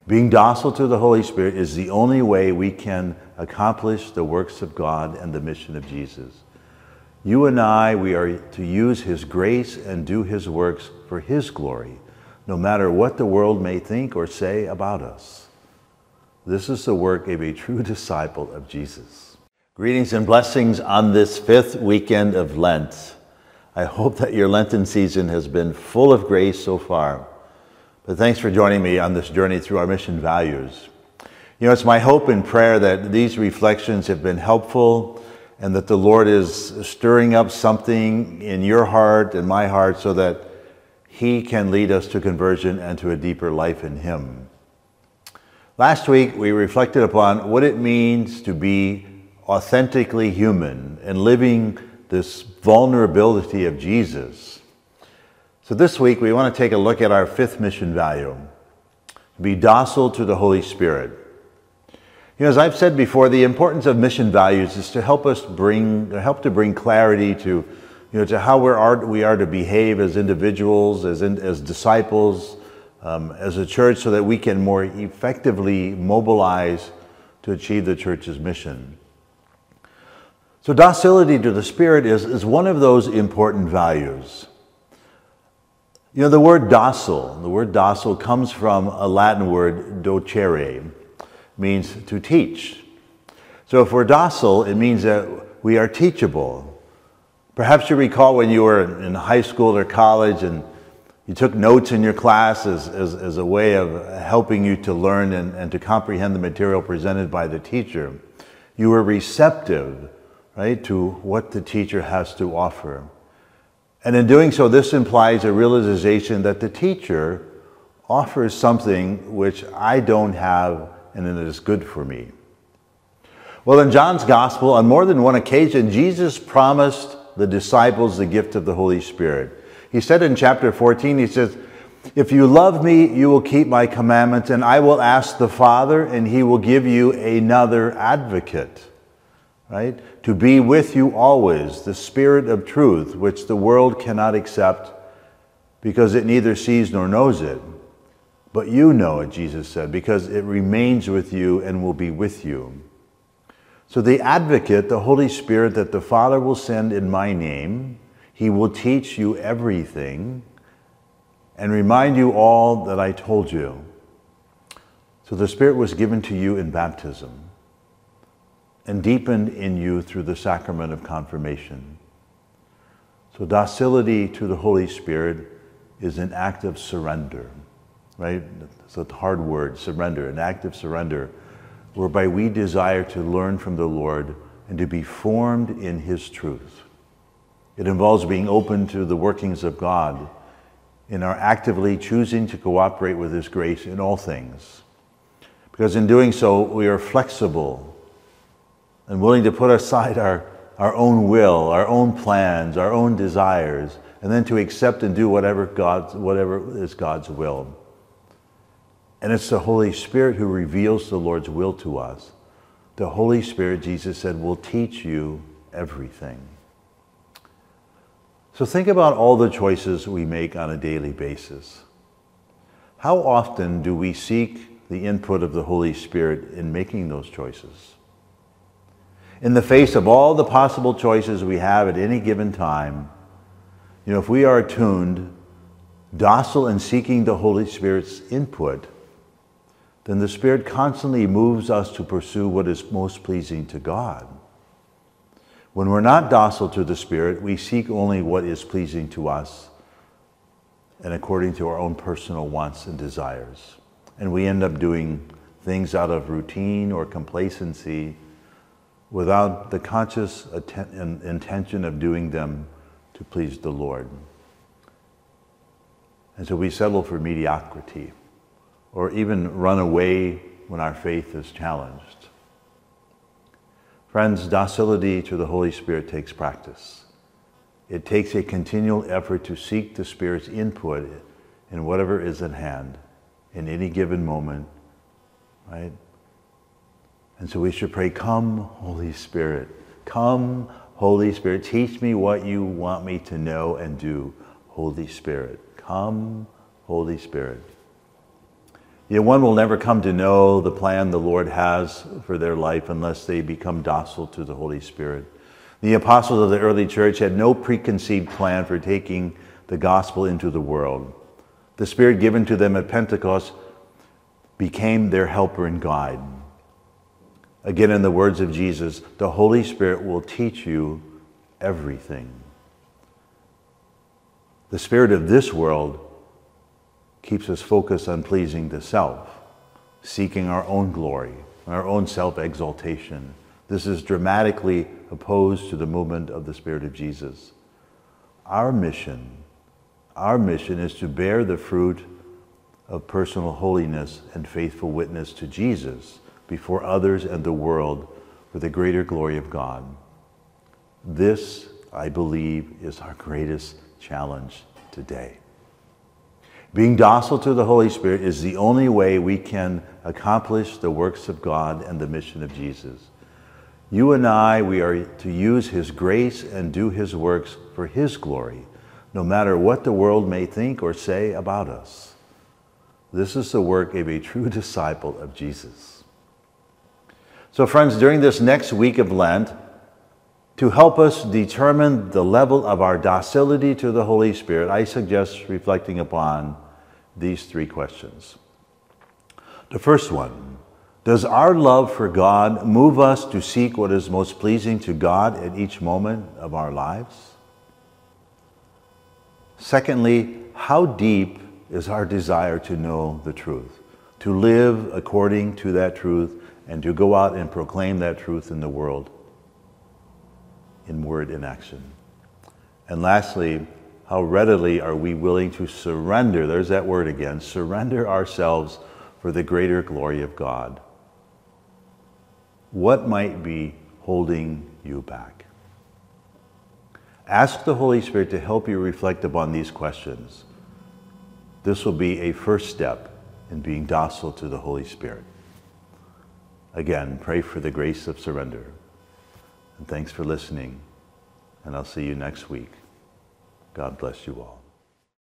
Being docile to the Holy Spirit is the only way we can accomplish the works of God and the mission of Jesus. You and I, we are to use His grace and do His works for His glory, no matter what the world may think or say about us. This is the work of a true disciple of Jesus. Greetings and blessings on this 5th weekend of Lent. I hope that your Lenten season has been full of grace so far. But thanks for joining me on this journey through our mission values. You know, it's my hope and prayer that these reflections have been helpful and that the Lord is stirring up something in your heart and my heart so that He can lead us to conversion and to a deeper life in Him. Last week, we reflected upon what it means to be authentically human and living this vulnerability of Jesus. So this week, we want to take a look at our 5th mission value, be docile to the Holy Spirit. You know, as I've said before, the importance of mission values is to help to bring clarity to how we are to behave as individuals, as disciples, as a church, so that we can more effectively mobilize to achieve the church's mission. So docility to the Spirit is one of those important values. You know, the word docile comes from a Latin word, docere, means to teach. So if we're docile, it means that we are teachable. Perhaps you recall when you were in high school or college and you took notes in your class as a way of helping you to learn and to comprehend the material presented by the teacher. You were receptive, right, to what the teacher has to offer. And in doing so, this implies a realization that the teacher offers something which I don't have and it is good for me. Well, in John's Gospel, on more than one occasion, Jesus promised the disciples the gift of the Holy Spirit. He said in chapter 14, He says, "If you love me, you will keep my commandments, and I will ask the Father, and He will give you another advocate," right? "To be with you always, the Spirit of truth, which the world cannot accept because it neither sees nor knows it. But you know it," Jesus said, "because it remains with you and will be with you." So the advocate, the Holy Spirit that the Father will send in my name, He will teach you everything and remind you all that I told you. So the Spirit was given to you in baptism and deepened in you through the sacrament of confirmation. So docility to the Holy Spirit is an act of surrender, right? It's a hard word, surrender, an act of surrender, whereby we desire to learn from the Lord and to be formed in His truth. It involves being open to the workings of God in our actively choosing to cooperate with His grace in all things. Because in doing so, we are flexible and willing to put aside our own will, our own plans, our own desires, and then to accept and do whatever is God's will. And it's the Holy Spirit who reveals the Lord's will to us. The Holy Spirit, Jesus said, will teach you everything. So think about all the choices we make on a daily basis. How often do we seek the input of the Holy Spirit in making those choices? In the face of all the possible choices we have at any given time, you know, if we are attuned, docile in seeking the Holy Spirit's input, then the Spirit constantly moves us to pursue what is most pleasing to God. When we're not docile to the Spirit, we seek only what is pleasing to us and according to our own personal wants and desires. And we end up doing things out of routine or complacency without the conscious intention of doing them to please the Lord. And so we settle for mediocrity or even run away when our faith is challenged. Friends, docility to the Holy Spirit takes practice. It takes a continual effort to seek the Spirit's input in whatever is at hand in any given moment, right? And so we should pray, "Come, Holy Spirit. Come, Holy Spirit. Teach me what you want me to know and do, Holy Spirit. Come, Holy Spirit." One will never come to know the plan the Lord has for their life unless they become docile to the Holy Spirit. The apostles of the early church had no preconceived plan for taking the gospel into the world. The Spirit given to them at Pentecost became their helper and guide. Again, in the words of Jesus, the Holy Spirit will teach you everything. The spirit of this world keeps us focused on pleasing the self, seeking our own glory, our own self-exaltation. This is dramatically opposed to the movement of the Spirit of Jesus. Our mission is to bear the fruit of personal holiness and faithful witness to Jesus before others and the world for the greater glory of God. This, I believe, is our greatest challenge today. Being docile to the Holy Spirit is the only way we can accomplish the works of God and the mission of Jesus. You and I, we are to use His grace and do His works for His glory, no matter what the world may think or say about us. This is the work of a true disciple of Jesus. So friends, during this next week of Lent, to help us determine the level of our docility to the Holy Spirit, I suggest reflecting upon these three questions. The first one, does our love for God move us to seek what is most pleasing to God at each moment of our lives? Secondly, how deep is our desire to know the truth, to live according to that truth, and to go out and proclaim that truth in the world, in word and action? And lastly, how readily are we willing to surrender, there's that word again, surrender ourselves for the greater glory of God? What might be holding you back? Ask the Holy Spirit to help you reflect upon these questions. This will be a first step in being docile to the Holy Spirit. Again, pray for the grace of surrender. And thanks for listening. And I'll see you next week. God bless you all.